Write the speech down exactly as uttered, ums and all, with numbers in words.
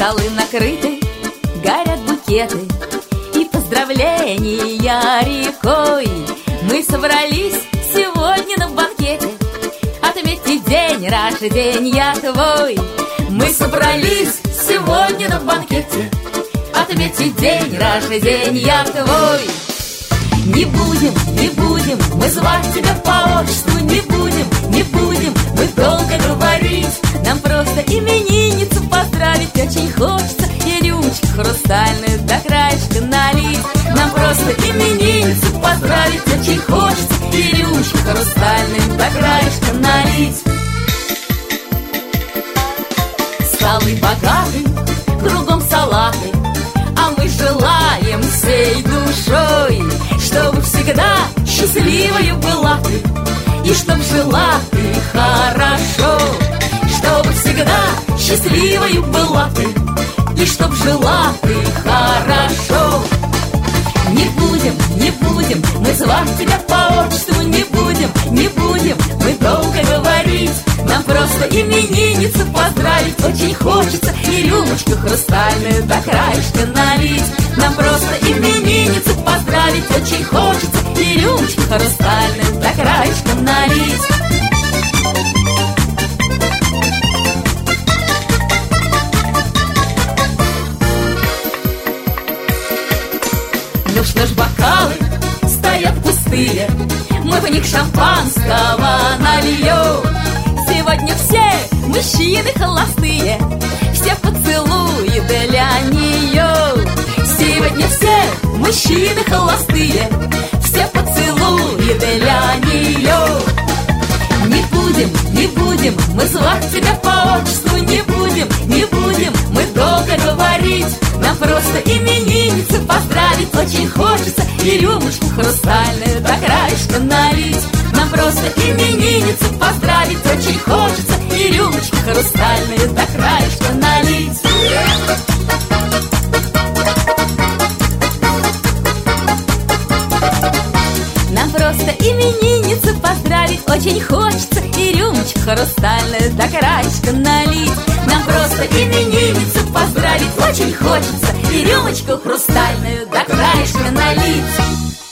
Столы накрыты, горят букеты, и поздравления рекой. Мы собрались сегодня на банкете отметить день рождения твой. Мы собрались сегодня на банкете отметить день рождения твой. Не будем, не будем мы звать тебя по отчеству, не будем, не будем мы долго говорить. Нам просто именинницу поздравить очень хочется, и рюмочку хрустальную до краешка налить. Нам просто именинницу поздравить очень хочется, и рюмочку хрустальную до краешка налить. Столы богаты, кругом салаты, а мы желаем всей душой, чтобы всегда счастливою была ты, и чтоб жила ты хорошо. Чтобы всегда счастливою была ты, и чтоб жила ты хорошо. Не будем, не будем мы звать тебя по отчеству, не будем, не будем мы долго говорить. Нам просто именинницу поздравить очень хочется, и рюмочку хрустальную до краешка налить. Нам просто именинницу поздравить очень хочется, и рюмочку хрустальную до краешка налить. Ну что ж, бокалы стоят пустые, мы в них шампанского нальем. Сегодня все мужчины холостые, все поцелуи для нее. Сегодня все мужчины холостые, все поцелуи для нее. Не будем, не будем мы звать тебя по отчеству, не будем, не будем мы долго говорить. Нам просто именинницу поздравить очень хочется, и рюмочку хрустальную до краешка налить. Нам просто именинницу поздравить очень хочется, и рюмочку хрустальную до краешка налить. Нам просто именинницу поздравить очень хочется, и рюмочку хрустальную до краешка налить. Нам просто именинницу поздравить очень хочется, и рюмочку хрустальную до краешка налить.